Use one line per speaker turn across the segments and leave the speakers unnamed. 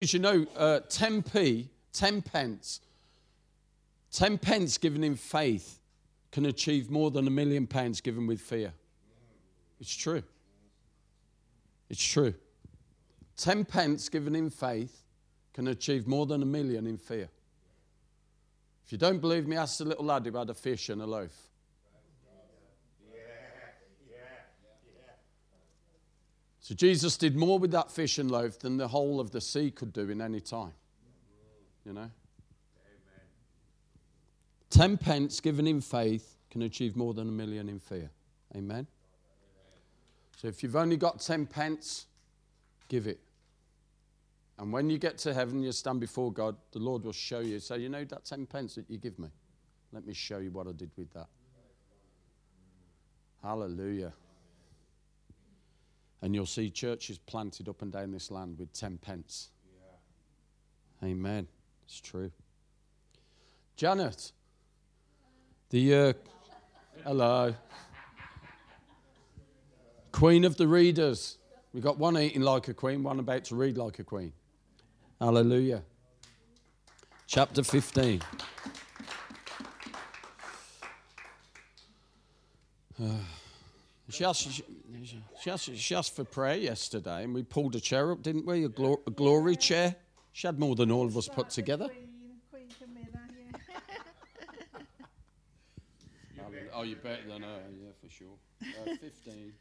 You know, 10p, 10 pence, 10 pence given in faith can achieve more than £1 million given with fear. It's true. It's true. 10 pence given in faith can achieve more than 1 million in fear. If you don't believe me, ask the little lad who had a fish and a loaf. So Jesus did more with that fish and loaf than the whole of the sea could do in any time. You know? 10 pence given in faith can achieve more than 1 million in fear. Amen? So if you've only got 10 pence, give it. And when you get to heaven, you stand before God, the Lord will show you. Say, you know that 10 pence that you give me? Let me show you what I did with that. Hallelujah. And you'll see churches planted up and down this land with 10 pence. Yeah. Amen. It's true. Janet, hello. Queen of the readers. We got one eating like a queen, one about to read like a queen. Hallelujah. Chapter 15. She asked for prayer yesterday, and we pulled a chair up, didn't we? A glory chair. She had more than all of us put together.
Queen Camilla, yeah.
Oh, you're better than her, yeah, for sure. 15. Okay.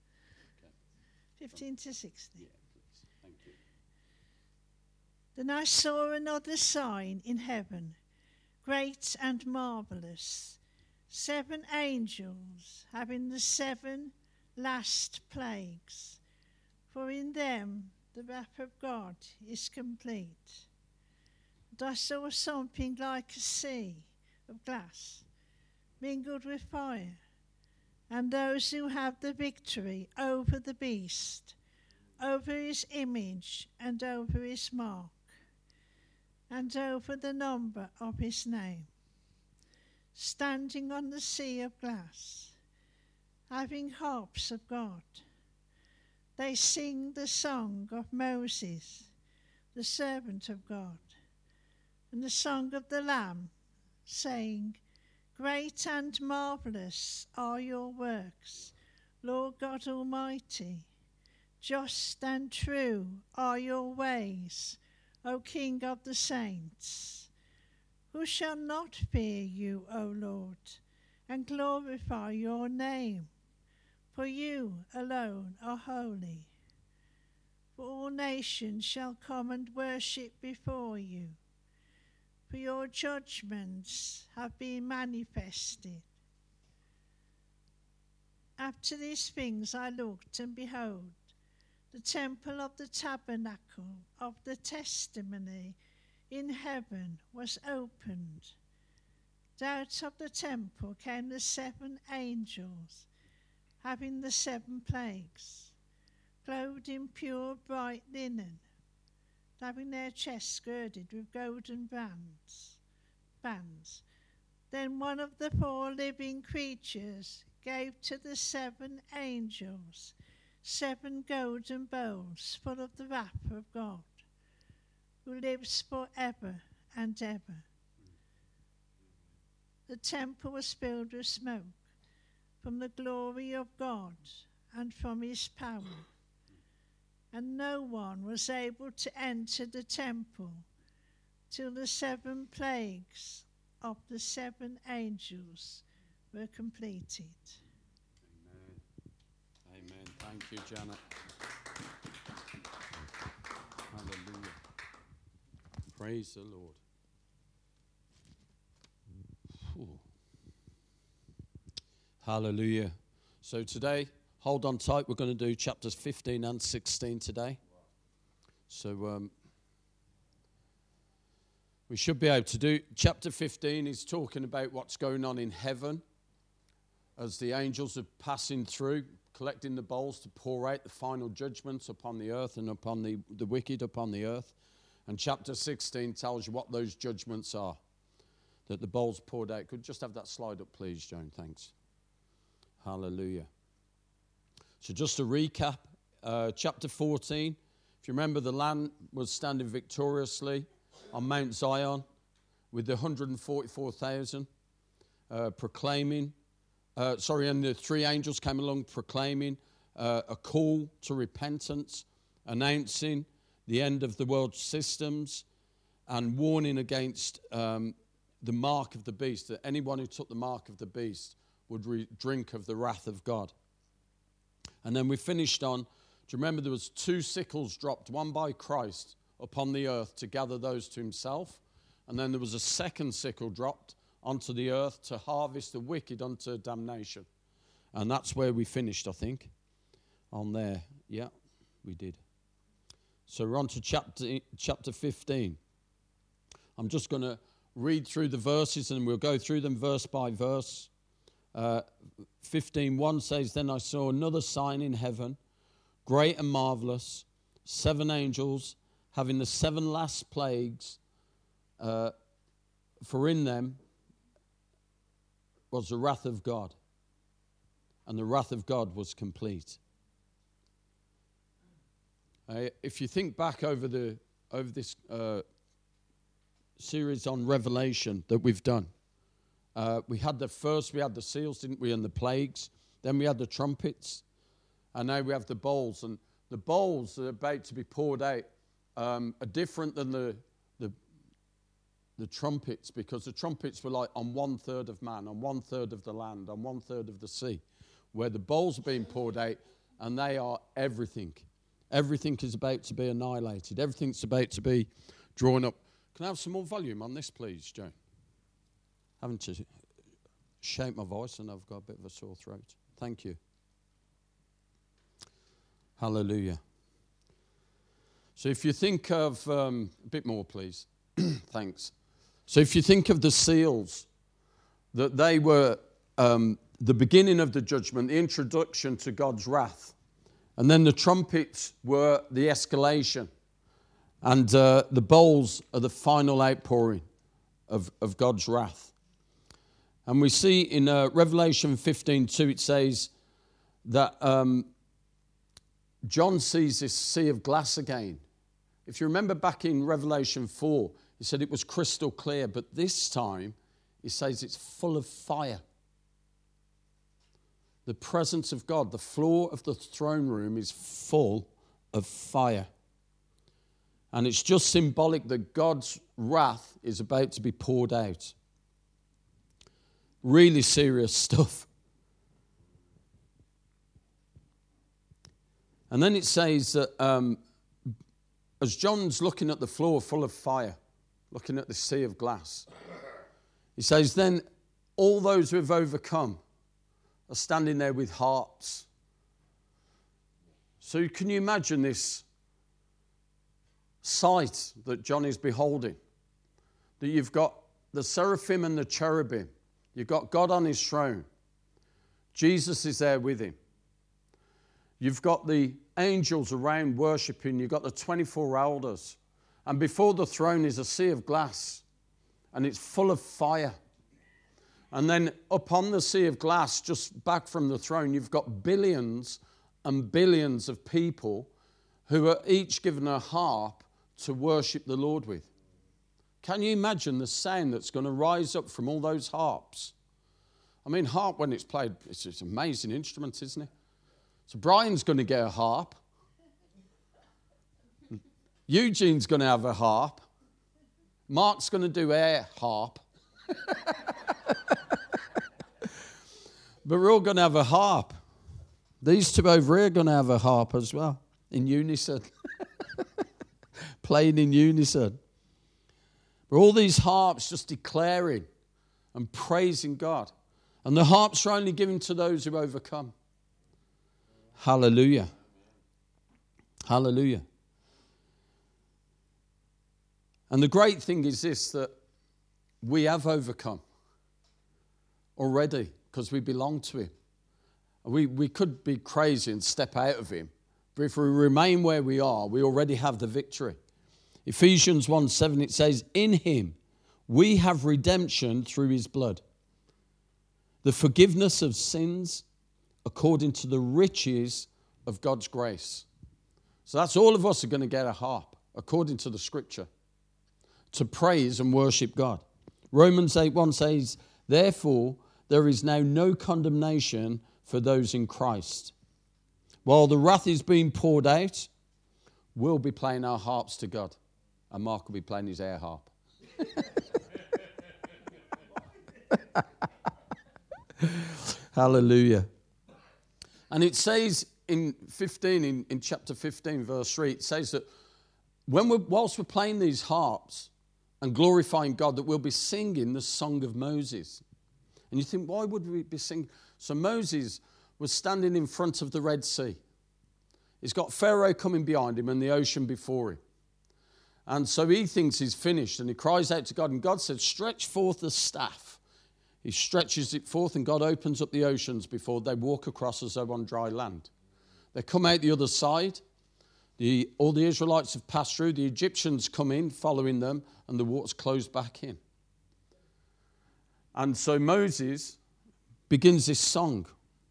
15 to 16.
Yeah, please. Thank you.
Then I saw another sign in heaven, great and marvellous, 7 angels having the 7 last plagues, for in them the wrath of God is complete. And I saw something like a sea of glass, mingled with fire, and those who have the victory over the beast, over his image and over his mark, and over the number of his name, standing on the sea of glass, having harps of God. They sing the song of Moses, the servant of God, and the song of the Lamb, saying, Great and marvellous are your works, Lord God Almighty. Just and true are your ways, O King of the saints. Who shall not fear you, O Lord, and glorify your name? For you alone are holy. For all nations shall come and worship before you, for your judgments have been manifested. After these things I looked, and behold, the temple of the tabernacle of the testimony in heaven was opened. Out of the temple came the 7 angels, having the 7 plagues, clothed in pure bright linen, having their chests girded with golden bands. Then one of the 4 living creatures gave to the 7 angels 7 golden bowls full of the wrath of God, who lives forever and ever. The temple was filled with smoke from the glory of God and from his power, and no one was able to enter the temple till the 7 plagues of the 7 angels were completed.
Amen. Amen. Thank you, Janet. Hallelujah. Praise the Lord. Ooh. Hallelujah. So today, hold on tight. We're going to do chapters 15 and 16 today. So we should be able to do. Chapter 15 is talking about what's going on in heaven as the angels are passing through, collecting the bowls to pour out the final judgments upon the earth and upon the wicked upon the earth. And chapter 16 tells you what those judgments are that the bowls poured out. Could you just have that slide up, please, Joan? Thanks. Hallelujah. So just to recap, chapter 14 If you remember, the Lamb was standing victoriously on Mount Zion with the 144,000 proclaiming. And the three angels came along proclaiming a call to repentance, announcing the end of the world systems, and warning against the mark of the beast, that anyone who took the mark of the beast would drink of the wrath of God. And then we finished on, do you remember there was 2 sickles dropped, one by Christ upon the earth to gather those to himself, and then there was a second sickle dropped onto the earth to harvest the wicked unto damnation. And that's where we finished, I think, on there. Yeah, we did. So we're on to chapter 15. I'm just going to read through the verses and we'll go through them verse by verse. 15:1 says, "Then I saw another sign in heaven, great and marvelous, 7 angels having the 7 last plagues, for in them was the wrath of God, and the wrath of God was complete." If you think back over this series on Revelation that we've done, we had the seals, didn't we, and the plagues. Then we had the trumpets, and now we have the bowls. And the bowls that are about to be poured out are different than the trumpets, because the trumpets were like on 1/3 of man, on 1/3 of the land, on 1/3 of the sea, where the bowls are being poured out, and they are everything. Everything is about to be annihilated. Everything's about to be drawn up. Can I have some more volume on this, please, Joan? Having to shape my voice, and I've got a bit of a sore throat. Thank you. Hallelujah. So if you think of, a bit more, please. Thanks. So if you think of the seals, that they were the beginning of the judgment, the introduction to God's wrath. And then the trumpets were the escalation. And the bowls are the final outpouring of God's wrath. And we see in Revelation 15:2, it says that John sees this sea of glass again. If you remember back in Revelation 4, he said it was crystal clear, but this time he says it's full of fire. The presence of God, the floor of the throne room is full of fire. And it's just symbolic that God's wrath is about to be poured out. Really serious stuff. And then it says that as John's looking at the floor full of fire, looking at the sea of glass, he says, then all those who have overcome are standing there with harps. So can you imagine this sight that John is beholding? That you've got the seraphim and the cherubim. You've got God on his throne. Jesus is there with him. You've got the angels around worshiping. You've got the 24 elders. And before the throne is a sea of glass. And it's full of fire. And then upon the sea of glass, just back from the throne, you've got billions and billions of people who are each given a harp to worship the Lord with. Can you imagine the sound that's going to rise up from all those harps? I mean, harp, when it's played, it's an amazing instrument, isn't it? So Brian's going to get a harp. Eugene's going to have a harp. Mark's going to do air harp. But we're all going to have a harp. These two over here are going to have a harp as well, in unison. Playing in unison. But all these harps just declaring and praising God. And the harps are only given to those who overcome. Hallelujah. Hallelujah. And the great thing is this, that we have overcome already because we belong to him. We could be crazy and step out of him, but if we remain where we are, we already have the victory. Ephesians 1:7, it says, in him we have redemption through his blood, the forgiveness of sins according to the riches of God's grace. So that's all of us are going to get a harp, according to the scripture, to praise and worship God. Romans 8:1 says, therefore, there is now no condemnation for those in Christ. While the wrath is being poured out, we'll be playing our harps to God. And Mark will be playing his air harp. Hallelujah. And it says in chapter 15, verse 3, it says that whilst we're playing these harps and glorifying God, that we'll be singing the song of Moses. And you think, why would we be singing? So Moses was standing in front of the Red Sea. He's got Pharaoh coming behind him and the ocean before him. And so he thinks he's finished and he cries out to God. And God said, stretch forth the staff. He stretches it forth and God opens up the oceans before they walk across as though on dry land. They come out the other side. All the Israelites have passed through. The Egyptians come in following them and the water's closed back in. And so Moses begins this song.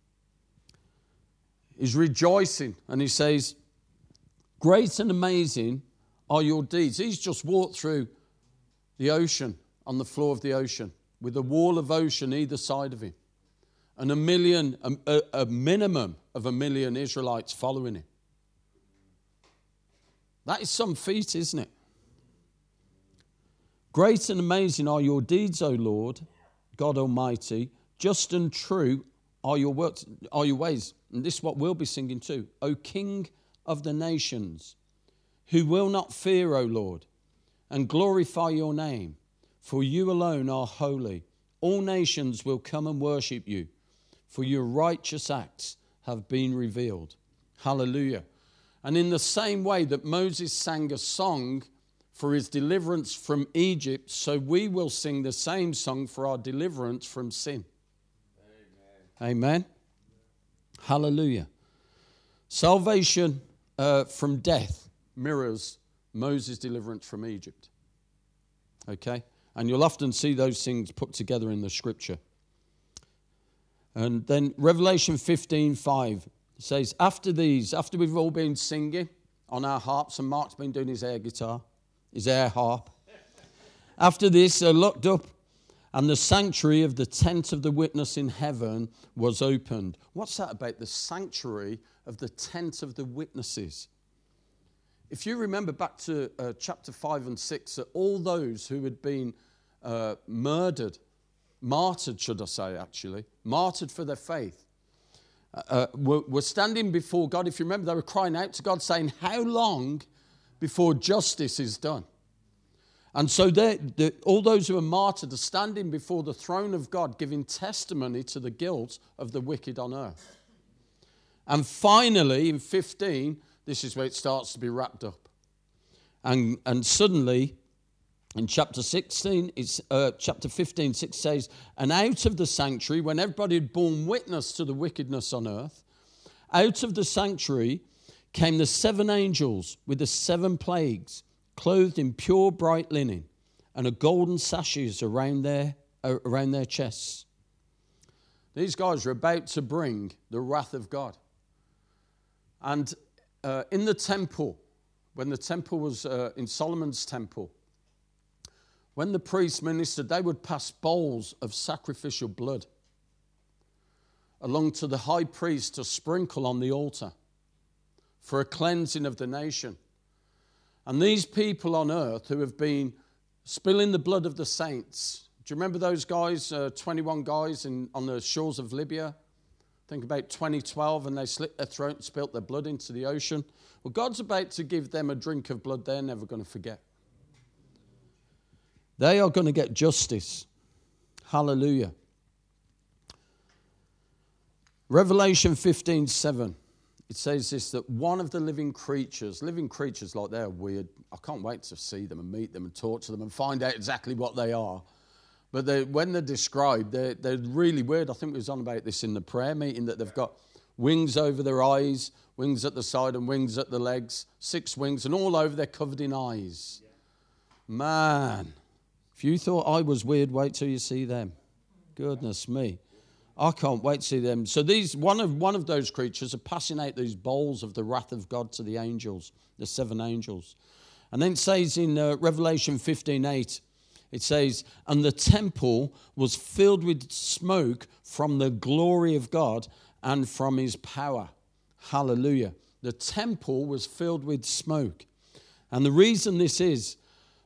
He's rejoicing and he says, great and amazing are your deeds. He's just walked through the ocean, on the floor of the ocean, with a wall of ocean either side of him. And a minimum of 1 million Israelites following him. That is some feat, isn't it? Great and amazing are your deeds, O Lord, God Almighty. Just and true are your works, are your ways. And this is what we'll be singing too. O King of the nations, who will not fear, O Lord, and glorify your name, for you alone are holy. All nations will come and worship you, for your righteous acts have been revealed. Hallelujah. And in the same way that Moses sang a song for his deliverance from Egypt, so we will sing the same song for our deliverance from sin. Amen. Amen. Hallelujah. Salvation from death mirrors Moses' deliverance from Egypt. Okay? And you'll often see those things put together in the scripture. And then Revelation 15:5 says, after we've all been singing on our harps, and Mark's been doing his air harp. After this, I looked up, and the sanctuary of the tent of the witness in heaven was opened. What's that about, the sanctuary of the tent of the witnesses? If you remember back to chapter 5 and 6, that all those who had been martyred should I say actually, martyred for their faith, were standing before God. If you remember, they were crying out to God saying, how long before justice is done? And so all those who are martyred are standing before the throne of God, giving testimony to the guilt of the wicked on earth. And finally, in 15, this is where it starts to be wrapped up. And suddenly, in chapter 16, chapter 15, 6 says, and out of the sanctuary, when everybody had borne witness to the wickedness on earth, out of the sanctuary came the 7 angels with the 7 plagues, clothed in pure bright linen, and a golden sashes around their chests. These guys are about to bring the wrath of God. And in the temple, when the temple was in Solomon's temple, when the priests ministered, they would pass bowls of sacrificial blood along to the high priest to sprinkle on the altar for a cleansing of the nation. And these people on earth who have been spilling the blood of the saints, do you remember those guys, 21 guys on the shores of Libya? I think about 2012, and they slit their throat and spilt their blood into the ocean. Well, God's about to give them a drink of blood they're never going to forget. They are going to get justice. Hallelujah. Revelation 15:7. It says this, that one of the living creatures like they're weird. I can't wait to see them and meet them and talk to them and find out exactly what they are. But when they're described, they're really weird. I think we was on about this in the prayer meeting, that they've got wings over their eyes, wings at the side and wings at the legs, 6 wings, and all over they're covered in eyes. Man, if you thought I was weird, wait till you see them. Goodness me. I can't wait to see them. So one of those creatures are passing out these bowls of the wrath of God to the angels, the 7 angels. And then it says in Revelation 15:8, it says, and the temple was filled with smoke from the glory of God and from his power. Hallelujah. The temple was filled with smoke. And the reason this is,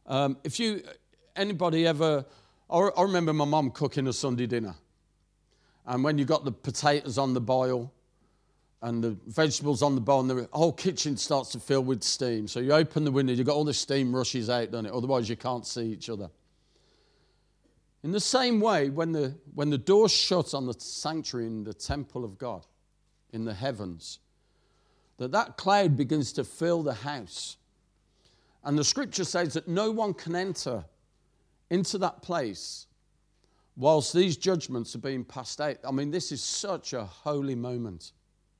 anybody ever, I remember my mum cooking a Sunday dinner. And when you got the potatoes on the boil and the vegetables on the boil, and the whole kitchen starts to fill with steam. So you open the window, you've got all the steam rushes out, don't it? Otherwise you can't see each other. In the same way, when the door's shut on the sanctuary in the temple of God, in the heavens, that cloud begins to fill the house. And the scripture says that no one can enter into that place whilst these judgments are being passed out. I mean, this is such a holy moment.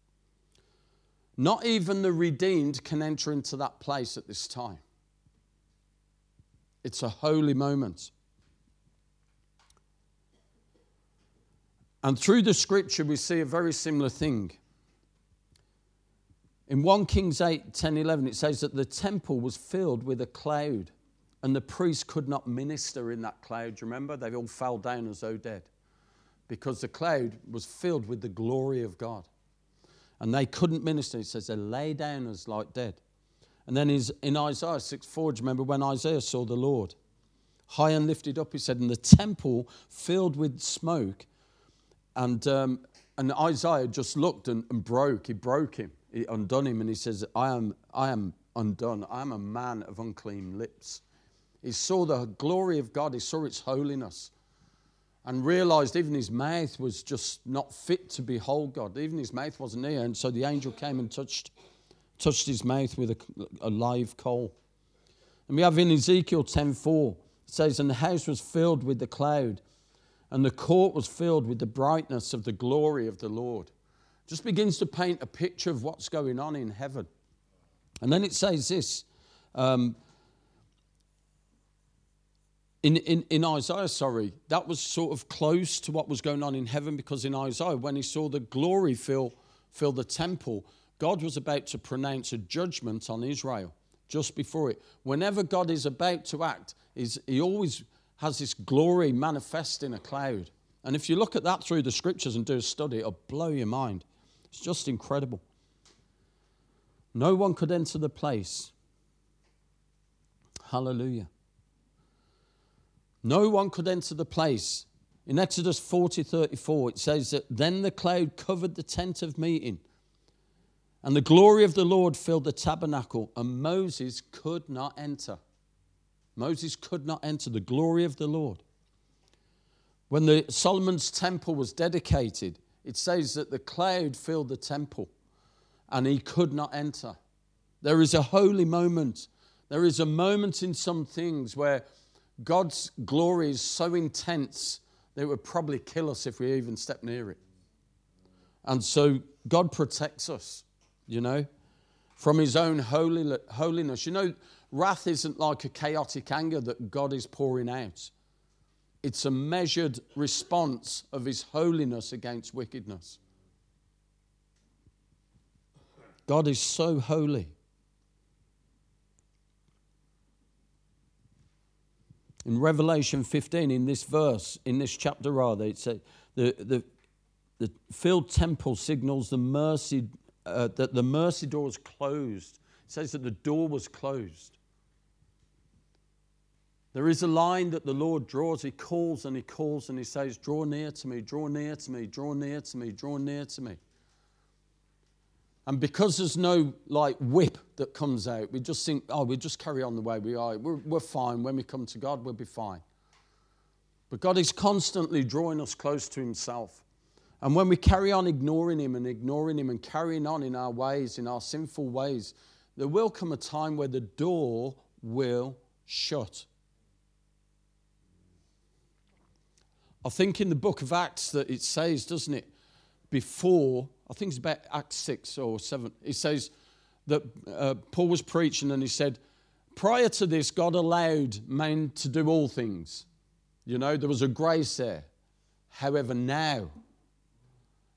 Not even the redeemed can enter into that place at this time. It's a holy moment. And through the scripture, we see a very similar thing. In 1 Kings 8, 10, 11, it says that the temple was filled with a cloud, and the priests could not minister in that cloud. Do you remember? They all fell down as though dead, because the cloud was filled with the glory of God. And they couldn't minister. It says they lay down as like dead. And then in Isaiah 6:4, do you remember when Isaiah saw the Lord? High and lifted up, he said, and the temple filled with smoke. And Isaiah just looked and broke. He broke him. He undone him, and he says, I am undone. I am a man of unclean lips. He saw the glory of God. He saw its holiness and realized even his mouth was just not fit to behold God. Even his mouth wasn't near. And so the angel came and touched his mouth with a live coal. And we have in Ezekiel 10:4, it says, and the house was filled with the cloud, and the court was filled with the brightness of the glory of the Lord. Just begins to paint a picture of what's going on in heaven. And then it says this, in Isaiah, that was sort of close to what was going on in heaven, because in Isaiah, when he saw the glory fill the temple, God was about to pronounce a judgment on Israel just before it. Whenever God is about to act, he always has this glory manifest in a cloud. And if you look at that through the scriptures and do a study, it'll blow your mind. It's just incredible. No one could enter the place. Hallelujah. No one could enter the place. In Exodus 40:34, it says that then the cloud covered the tent of meeting, and the glory of the Lord filled the tabernacle, and Moses could not enter. Moses could not enter the glory of the Lord. When Solomon's temple was dedicated, it says that the cloud filled the temple and he could not enter. There is a holy moment. There is a moment in some things where God's glory is so intense that it would probably kill us if we even step near it. And so God protects us, from his own holiness. Wrath isn't like a chaotic anger that God is pouring out. It's a measured response of his holiness against wickedness. God is so holy. In Revelation 15, in this verse, in this chapter rather, it says the filled temple signals the mercy, that the mercy door was closed. It says that the door was closed. There is a line that the Lord draws. He calls and he calls and he says, draw near to me, draw near to me, draw near to me, draw near to me. And because there's no whip that comes out, we just think, we'll just carry on the way we are. We're fine. When we come to God, we'll be fine. But God is constantly drawing us close to himself. And when we carry on ignoring him and carrying on in our ways, in our sinful ways, there will come a time where the door will shut. I think in the book of Acts that it says, doesn't it, before, I think it's about Acts 6 or 7, it says that Paul was preaching and he said, prior to this, God allowed men to do all things. There was a grace there. However, now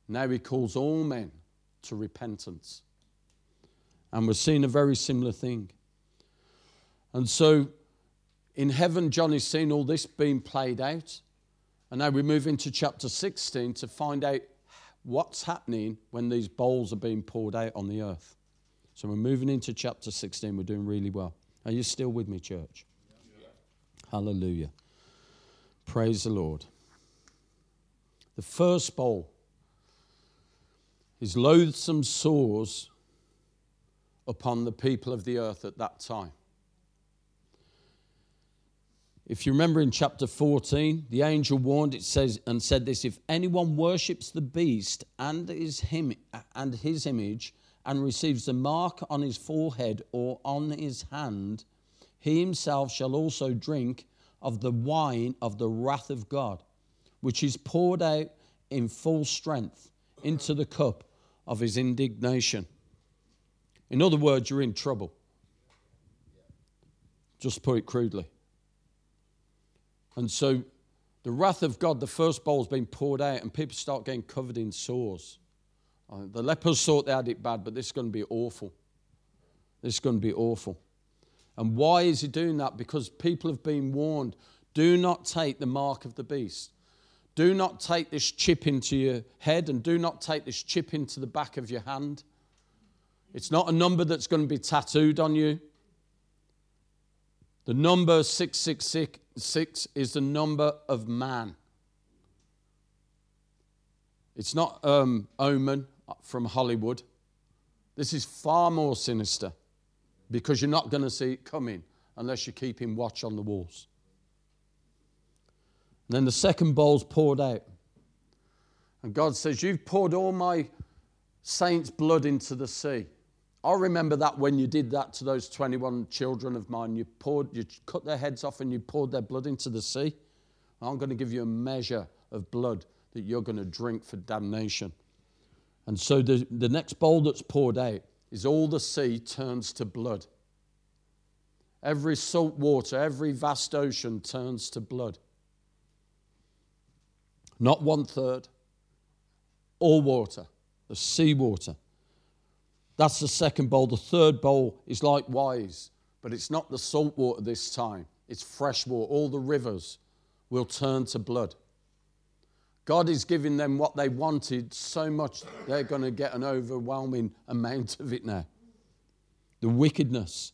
Now he calls all men to repentance. And we're seeing a very similar thing. And so in heaven, John is seeing all this being played out. And now we move into chapter 16 to find out what's happening when these bowls are being poured out on the earth. So we're moving into chapter 16. We're doing really well. Are you still with me, church? Yeah. Hallelujah. Praise the Lord. The first bowl is loathsome sores upon the people of the earth at that time. If you remember in chapter 14, the angel warned, it says, and said this: if anyone worships the beast and his image and receives the mark on his forehead or on his hand, he himself shall also drink of the wine of the wrath of God, which is poured out in full strength into the cup of his indignation. In other words, you're in trouble. Just put it crudely. And so the wrath of God, the first bowl, has been poured out, and people start getting covered in sores. The lepers thought they had it bad, but this is going to be awful. This is going to be awful. And why is he doing that? Because people have been warned, do not take the mark of the beast. Do not take this chip into your head, and do not take this chip into the back of your hand. It's not a number that's going to be tattooed on you. The number 666 is the number of man. It's not Omen from Hollywood. This is far more sinister, because you're not going to see it coming unless you're keeping watch on the walls. And then the second bowl's poured out. And God says, you've poured all my saints' blood into the sea. I remember that when you did that to those 21 children of mine. You cut their heads off and you poured their blood into the sea. I'm going to give you a measure of blood that you're going to drink for damnation. And so the next bowl that's poured out is all the sea turns to blood. Every salt water, every vast ocean turns to blood. Not 1/3. All water, the sea water. That's the second bowl. The third bowl is likewise, but it's not the salt water this time. It's fresh water. All the rivers will turn to blood. God is giving them what they wanted so much they're going to get an overwhelming amount of it now. The wickedness.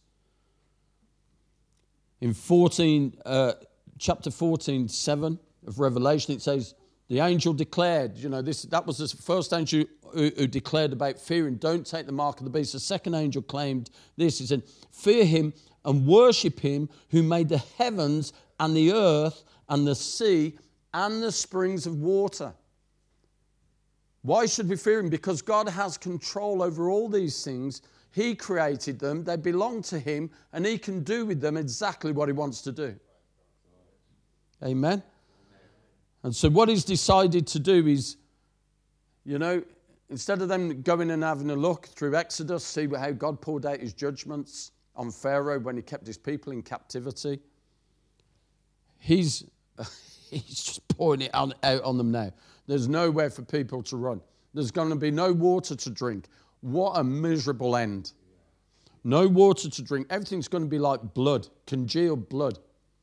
In chapter 14, 7 of Revelation, it says, the angel declared, that was the first angel who declared about fearing, don't take the mark of the beast. The second angel claimed this. He said, fear him and worship him who made the heavens and the earth and the sea and the springs of water. Why should we fear him? Because God has control over all these things. He created them. They belong to him, and he can do with them exactly what he wants to do. Amen? And so what he's decided to do is, instead of them going and having a look through Exodus, see how God poured out his judgments on Pharaoh when he kept his people in captivity, he's just pouring it out on them now. There's nowhere for people to run. There's going to be no water to drink. What a miserable end. No water to drink. Everything's going to be like blood, congealed blood.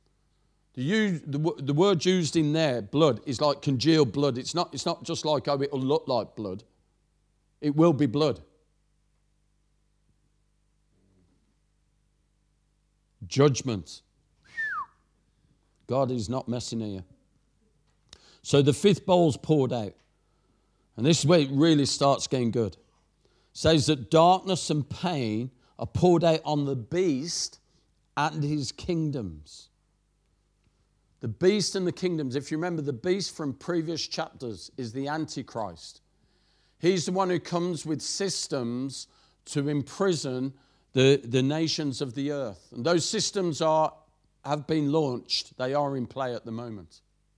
The word used in there, blood, is like congealed blood. It's not just like, oh, it'll look like blood. It will be blood. Judgment. God is not messing here. So the fifth bowl's poured out. And this is where it really starts getting good. It says that darkness and pain are poured out on the beast and his kingdoms. The beast and the kingdoms, if you remember, the beast from previous chapters is the Antichrist. He's the one who comes with systems to imprison the nations of the earth. And those systems have been launched. They are in play at the moment.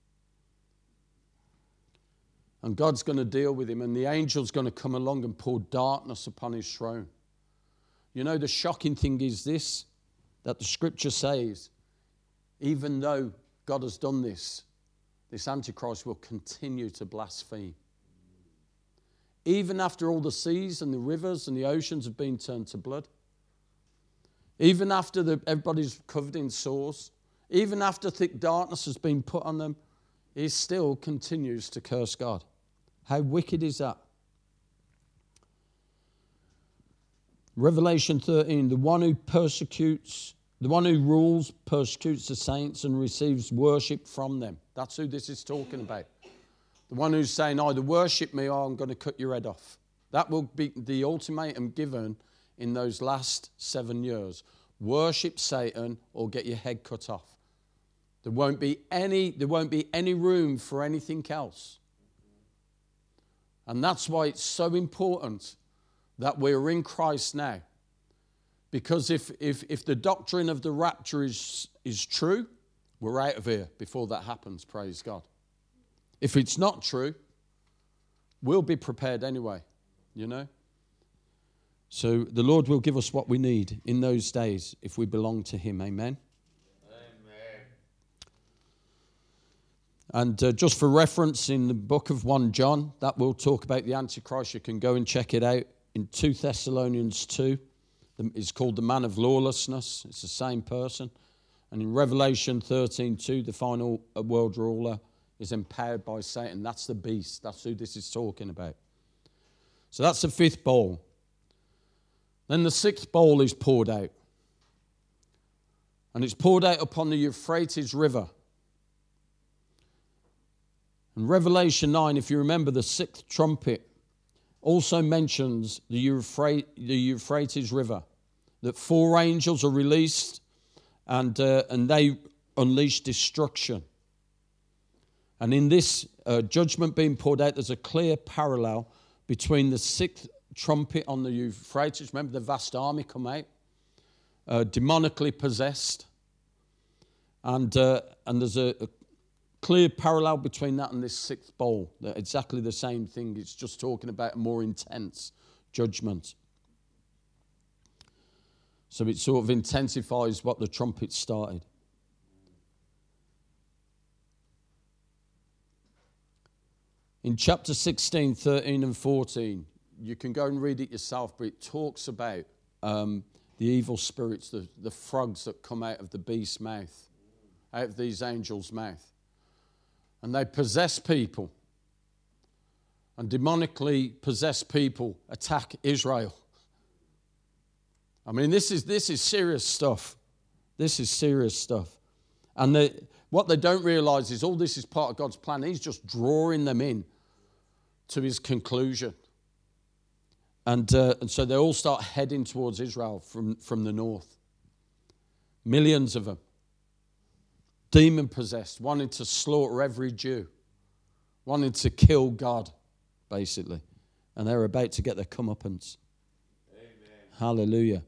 And God's going to deal with him, and the angel's going to come along and pour darkness upon his throne. The shocking thing is this, that the scripture says, even though God has done this Antichrist will continue to blaspheme. even after all the seas and the rivers and the oceans have been turned to blood. Even after everybody's covered in sores. Even after thick darkness has been put on them, he still continues to curse God. How wicked is that? Revelation 13, the one who rules, persecutes the saints and receives worship from them. That's who this is talking about. The one who's saying, either worship me or I'm going to cut your head off. That will be the ultimatum given in those last 7 years. Worship Satan or get your head cut off. There won't be any room for anything else. And that's why it's so important that we're in Christ now. Because if the doctrine of the rapture is true, we're out of here before that happens, praise God. If it's not true, we'll be prepared anyway, you know. So the Lord will give us what we need in those days if we belong to him, amen. And just for reference, in the book of 1 John, that will talk about the Antichrist. You can go and check it out. In 2 Thessalonians 2, it's called the man of lawlessness. It's the same person. And in Revelation 13:2, the final world ruler is empowered by Satan. That's the beast. That's who this is talking about. So that's the 5th bowl. Then the 6th bowl is poured out. And it's poured out upon the Euphrates River. In Revelation 9, if you remember, the 6th trumpet also mentions the Euphrates River, that 4 angels are released and they unleash destruction. And in this judgment being poured out, there's a clear parallel between the 6th trumpet on the Euphrates. Remember, the vast army come out, demonically possessed. And there's a clear parallel between that and this 6th bowl. They're exactly the same thing. It's just talking about a more intense judgment. So it sort of intensifies what the trumpet started. In chapter 16, 13 and 14, you can go and read it yourself, but it talks about the evil spirits, the frogs that come out of the beast's mouth, out of these angels' mouth. And they possess people. And demonically possessed people attack Israel. I mean, this is serious stuff. This is serious stuff. And what they don't realize is all this is part of God's plan. He's just drawing them in to his conclusion. And so they all start heading towards Israel from the north. Millions of them. Demon-possessed, wanting to slaughter every Jew. Wanting to kill God, basically. And they're about to get their comeuppance. Amen. Hallelujah.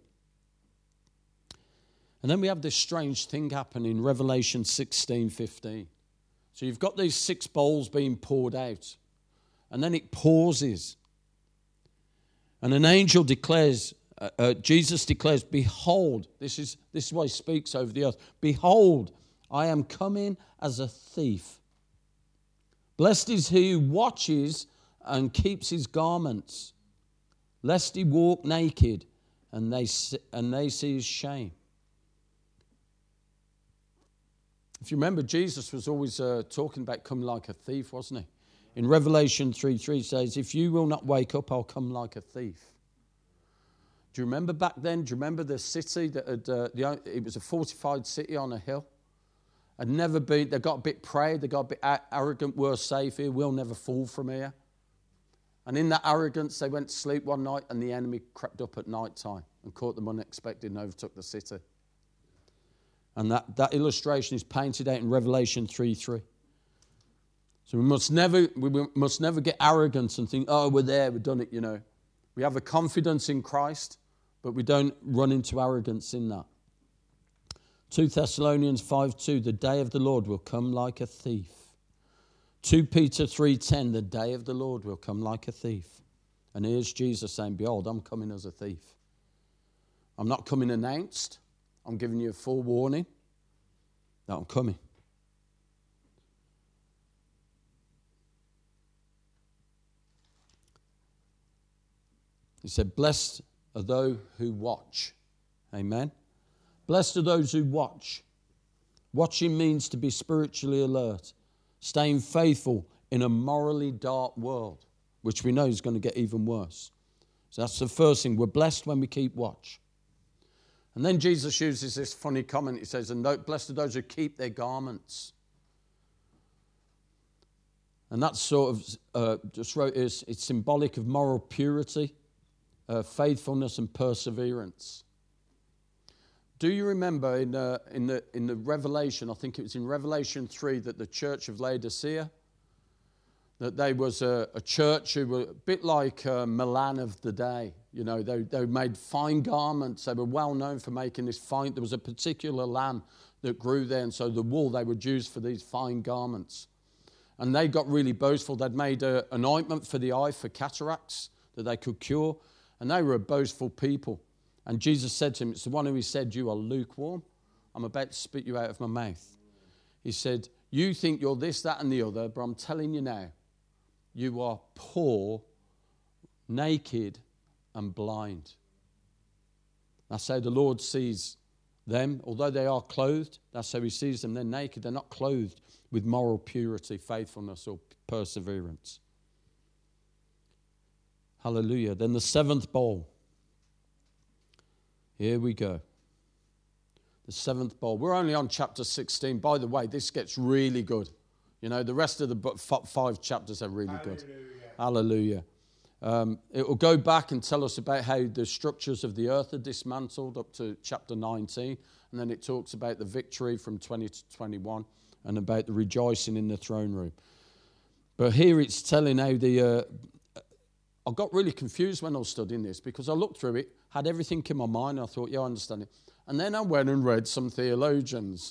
And then we have this strange thing happen in Revelation 16:15. So you've got these 6 bowls being poured out. And then it pauses. And an angel declares, Jesus declares, behold, this is why he speaks over the earth. Behold, I am coming as a thief. Blessed is he who watches and keeps his garments, lest he walk naked and they see his shame. If you remember, Jesus was always talking about coming like a thief, wasn't he? In Revelation 3:3 says, if you will not wake up, I'll come like a thief. Do you remember back then? Do you remember the city that had, it was a fortified city on a hill? Had never been, they got a bit proud, they got a bit arrogant, we're safe here, we'll never fall from here. And in that arrogance, they went to sleep one night and the enemy crept up at night time and caught them unexpected and overtook the city. And that illustration is painted out in Revelation 3:3. So we must never get arrogant and think, oh, we're there, we've done it, you know. We have a confidence in Christ, but we don't run into arrogance in that. 2 Thessalonians 5:2, the day of the Lord will come like a thief. 2 Peter 3:10, the day of the Lord will come like a thief. And here's Jesus saying, behold, I'm coming as a thief. I'm not coming announced. I'm giving you a full warning that I'm coming. He said, blessed are those who watch. Amen. Blessed are those who watch. Watching means to be spiritually alert, staying faithful in a morally dark world, which we know is going to get even worse. So that's the first thing. We're blessed when we keep watch. And then Jesus uses this funny comment. He says, and blessed are those who keep their garments. And that's sort of, just wrote this, it's symbolic of moral purity, faithfulness and perseverance. Do you remember in the Revelation, I think it was in Revelation 3, that the church of Laodicea, that they was a church who were a bit like Milan of the day. You know, they made fine garments. They were well known for making this fine. There was a particular lamb that grew there, and so the wool they would use for these fine garments. And they got really boastful. They'd made an ointment for the eye for cataracts that they could cure, and they were a boastful people. And Jesus said to him, it's the one who he said, you are lukewarm. I'm about to spit you out of my mouth. He said, you think you're this, that, and the other, but I'm telling you now, you are poor, naked, and blind. That's how the Lord sees them. Although they are clothed, that's how he sees them. They're naked. They're not clothed with moral purity, faithfulness, or perseverance. Hallelujah. Then the seventh bowl. Here we go. The seventh bowl. We're only on chapter 16. By the way, this gets really good. You know, the rest of the 5 chapters are really good. Hallelujah. It will go back and tell us about how the structures of the earth are dismantled up to chapter 19. And then it talks about the victory from 20 to 21 and about the rejoicing in the throne room. But here it's telling how I got really confused when I was studying this because I looked through it, had everything in my mind, and I thought, yeah, I understand it. And then I went and read some theologians.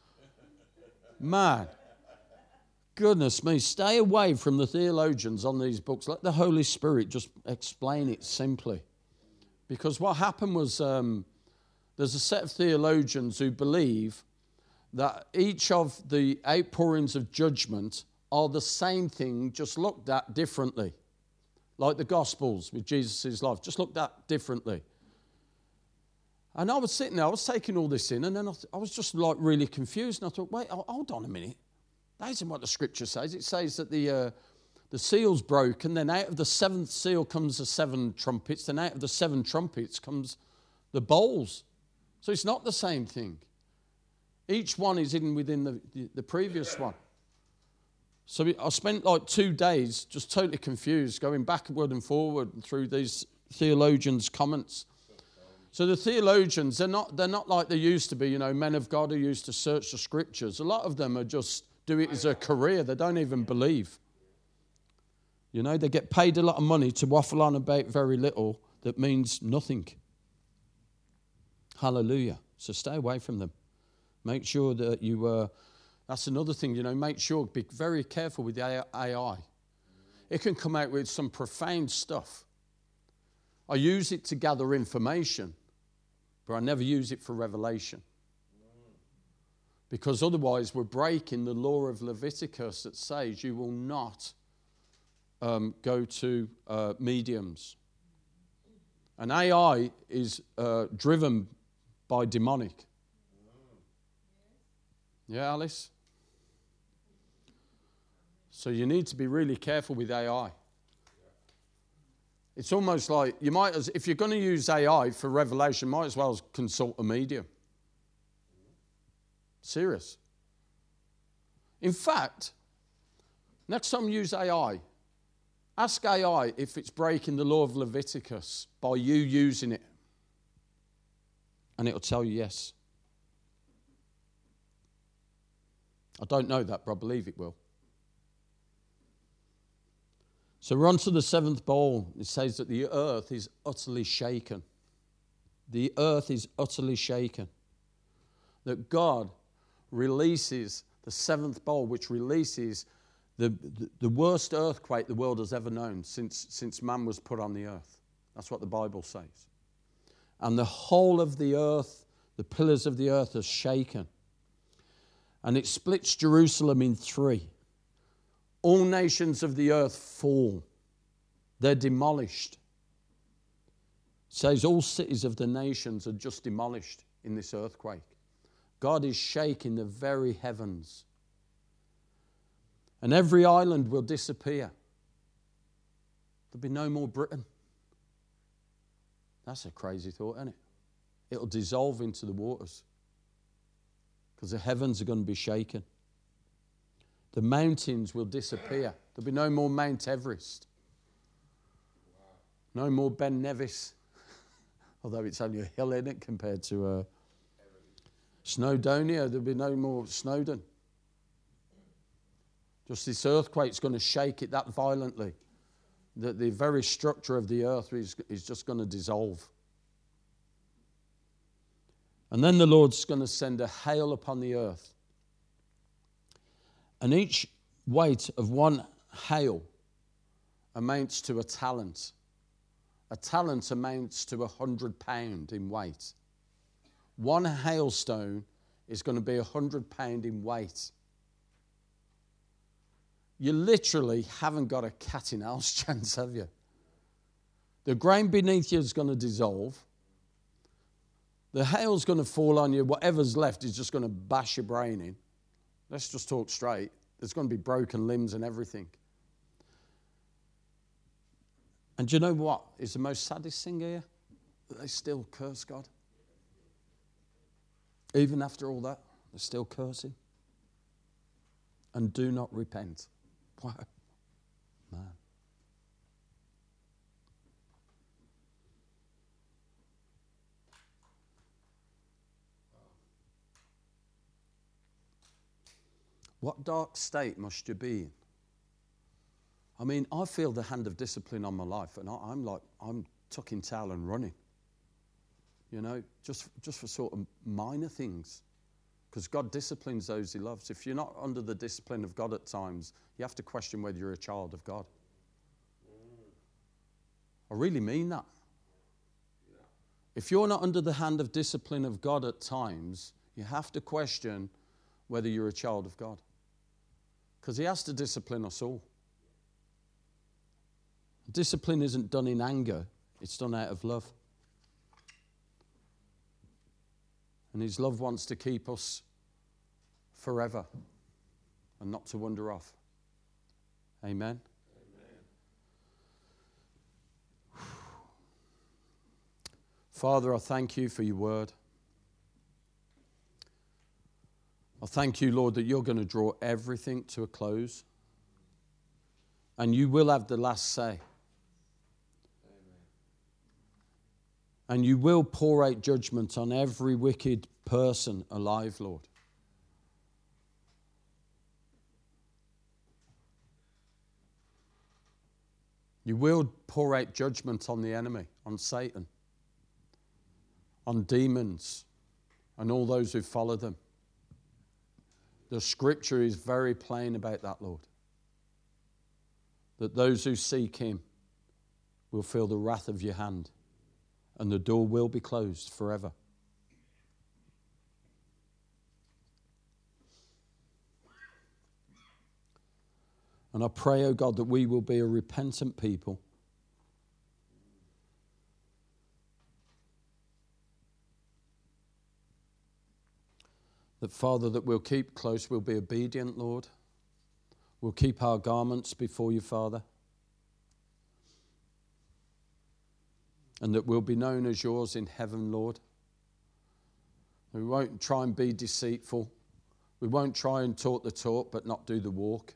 Man, goodness me, stay away from the theologians on these books. Let the Holy Spirit just explain it simply. Because what happened was there's a set of theologians who believe that each of the outpourings of judgment are the same thing, just looked at differently. Like the Gospels with Jesus' life, just looked at differently. And I was sitting there, I was taking all this in, and then I was just like really confused. And I thought, wait, hold on a minute. That isn't what the scripture says. It says that the seal's broken, then out of the seventh seal comes the 7 trumpets, then out of the 7 trumpets comes the bowls. So it's not the same thing. Each one is hidden within the previous one. So I spent like 2 days just totally confused, going backward and forward through these theologians' comments. So the theologians, they're not like they used to be, you know, men of God who used to search the scriptures. A lot of them are just do it as a career. They don't even believe. You know, they get paid a lot of money to waffle on about very little that means nothing. Hallelujah. So stay away from them. Make sure that you... That's another thing, you know, make sure, be very careful with the AI. It can come out with some profound stuff. I use it to gather information, but I never use it for revelation. Because otherwise we're breaking the law of Leviticus that says you will not go to mediums. And AI is driven by demonic. Yeah, Alice? So you need to be really careful with AI. It's almost like you might, if you're going to use AI for revelation, might as well consult a medium. Serious. In fact, next time you use AI, ask AI if it's breaking the law of Leviticus by you using it. And it'll tell you yes. I don't know that, but I believe it will. So we're on to the 7th bowl. It says that the earth is utterly shaken. The earth is utterly shaken. That God releases the 7th bowl, which releases the worst earthquake the world has ever known since man was put on the earth. That's what the Bible says. And the whole of the earth, the pillars of the earth are shaken. And it splits Jerusalem in 3. All nations of the earth fall. They're demolished. says all cities of the nations are just demolished in this earthquake. God is shaking the very heavens. And every island will disappear. There'll be no more Britain. That's a crazy thought, isn't it? It'll dissolve into the waters because the heavens are going to be shaken. The mountains will disappear. There'll be no more Mount Everest. No more Ben Nevis. Although it's only a hill, isn't it, compared to Snowdonia. There'll be no more Snowdon. Just this earthquake's going to shake it that violently that the very structure of the earth is just going to dissolve. And then the Lord's going to send a hail upon the earth. And each weight of one hail amounts to a talent. A talent amounts to 100 pounds in weight. One hailstone is going to be 100 pounds in weight. You literally haven't got a cat in house chance, have you? The ground beneath you is going to dissolve. The hail's going to fall on you. Whatever's left is just going to bash your brain in. Let's just talk straight. There's going to be broken limbs and everything. And do you know what is the most saddest thing here? That they still curse God. Even after all that, they're still cursing. And do not repent. Wow. Man. What dark state must you be in? I mean, I feel the hand of discipline on my life, and I'm tucking tail and running. You know, just for sort of minor things. Because God disciplines those he loves. If you're not under the discipline of God at times, you have to question whether you're a child of God. I really mean that. If you're not under the hand of discipline of God at times, you have to question whether you're a child of God. Because he has to discipline us all. Discipline isn't done in anger. It's done out of love. And his love wants to keep us forever and not to wander off. Amen? Amen. Father, I thank you for your word. I thank you, Lord, that you're going to draw everything to a close. And you will have the last say. And you will pour out judgment on every wicked person alive, Lord. You will pour out judgment on the enemy, on Satan, on demons, and all those who follow them. The scripture is very plain about that, Lord. That those who seek him will feel the wrath of your hand. And the door will be closed forever. And I pray, oh God, that we will be a repentant people. That, Father, that we'll keep close, we'll be obedient, Lord. We'll keep our garments before you, Father. And that we'll be known as yours in heaven, Lord. We won't try and be deceitful. We won't try and talk the talk but not do the walk.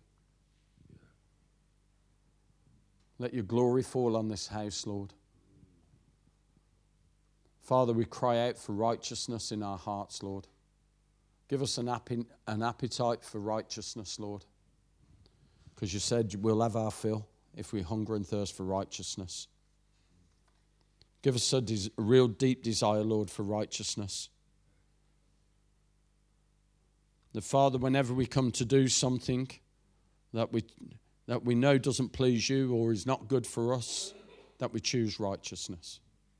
Let your glory fall on this house, Lord. Father, we cry out for righteousness in our hearts, Lord. Give us an appetite for righteousness, Lord. Because you said we'll have our fill if we hunger and thirst for righteousness. Give us a real deep desire, Lord, for righteousness. The Father, whenever we come to do something that we know doesn't please you or is not good for us, that we choose righteousness.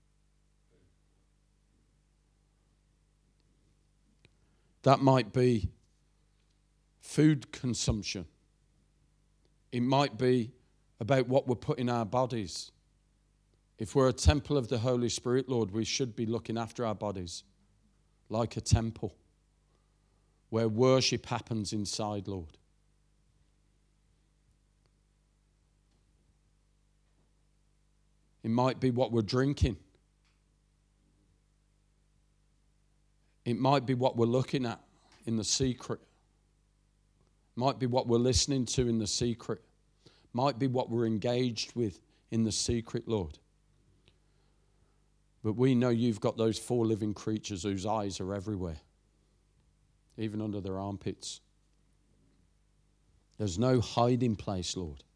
That might be food consumption. It might be about what we're putting in our bodies. If we're a temple of the Holy Spirit, Lord, we should be looking after our bodies like a temple where worship happens inside, Lord. It might be what we're drinking. It might be what we're looking at in the secret. It might be what we're listening to in the secret. It might be what we're engaged with in the secret, Lord. But we know you've got those 4 living creatures whose eyes are everywhere, even under their armpits. There's no hiding place, Lord.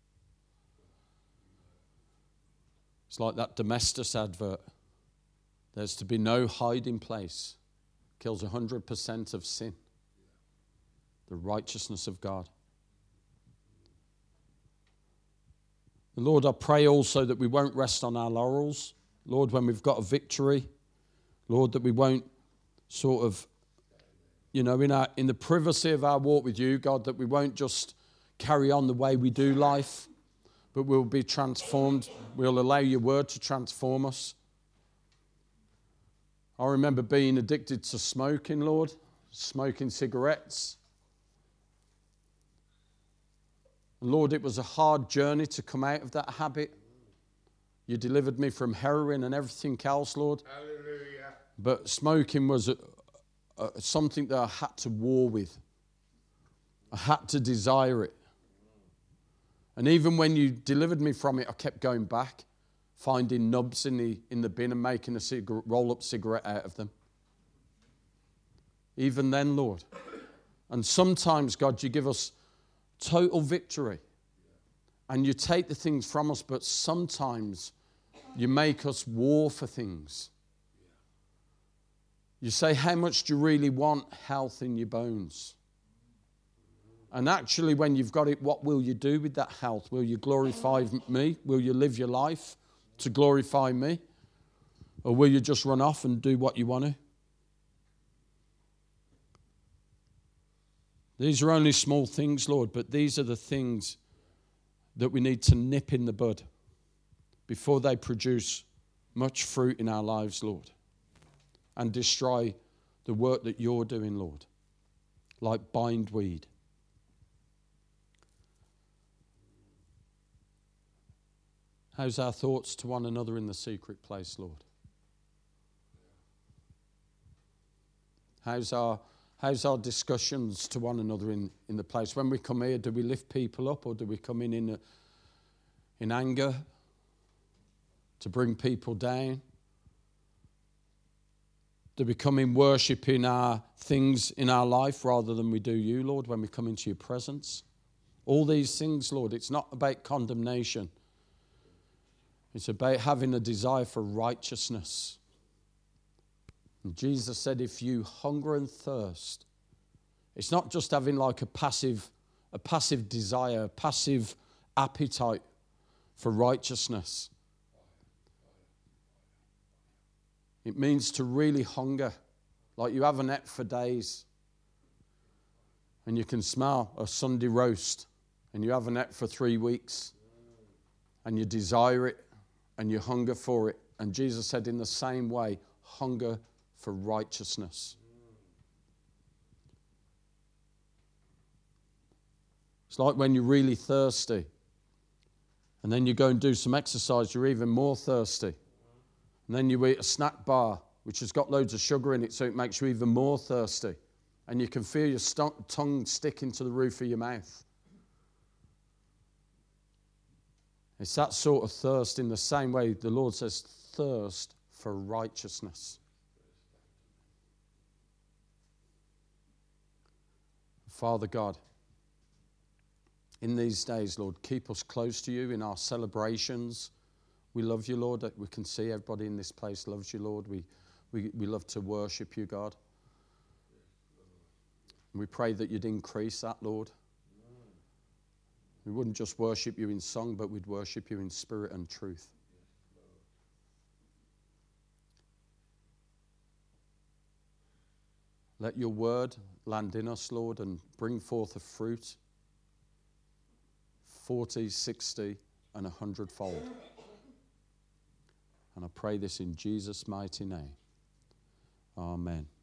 It's like that Domestos advert. There's to be no hiding place. Kills 100% of sin. The righteousness of God. And Lord, I pray also that we won't rest on our laurels. Lord, when we've got a victory, Lord, that we won't sort of, in the privacy of our walk with you, God, that we won't just carry on the way we do life, but we'll be transformed. We'll allow your word to transform us. I remember being addicted to smoking, Lord, smoking cigarettes. And Lord, it was a hard journey to come out of that habit. You delivered me from heroin and everything else, Lord.
Hallelujah.
But smoking was something that I had to war with. I had to desire it. And even when you delivered me from it, I kept going back, finding nubs in the bin and making a roll-up cigarette out of them. Even then, Lord. And sometimes, God, you give us total victory. And you take the things from us, but sometimes you make us war for things. You say, how much do you really want health in your bones? And actually, when you've got it, what will you do with that health? Will you glorify me? Will you live your life to glorify me? Or will you just run off and do what you want to? These are only small things, Lord, but these are the things that we need to nip in the bud before they produce much fruit in our lives, Lord, and destroy the work that you're doing, Lord, like bindweed. How's our thoughts to one another in the secret place, Lord? How's our discussions to one another in the place? When we come here, do we lift people up or do we come in anger to bring people down? Do we come in worshiping our things in our life rather than we do you, Lord, when we come into your presence? All these things, Lord, it's not about condemnation. It's about having a desire for righteousness. And Jesus said, if you hunger and thirst, it's not just having like a passive desire, a passive appetite for righteousness. It means to really hunger, like you have a net for days. And you can smell a Sunday roast, and you have a net for 3 weeks, and you desire it, and you hunger for it. And Jesus said in the same way, hunger for righteousness. It's like when you're really thirsty, and then you go and do some exercise, you're even more thirsty. And then you eat a snack bar, which has got loads of sugar in it, so it makes you even more thirsty. And you can feel your tongue sticking to the roof of your mouth. It's that sort of thirst. In the same way the Lord says, thirst for righteousness. Father God, in these days, Lord, keep us close to you in our celebrations. We love you, Lord. We can see everybody in this place loves you, Lord. We love to worship you, God. And we pray that you'd increase that, Lord. We wouldn't just worship you in song, but we'd worship you in spirit and truth. Let your word land in us, Lord, and bring forth a fruit 40, 60, and 100-fold. And I pray this in Jesus' mighty name. Amen.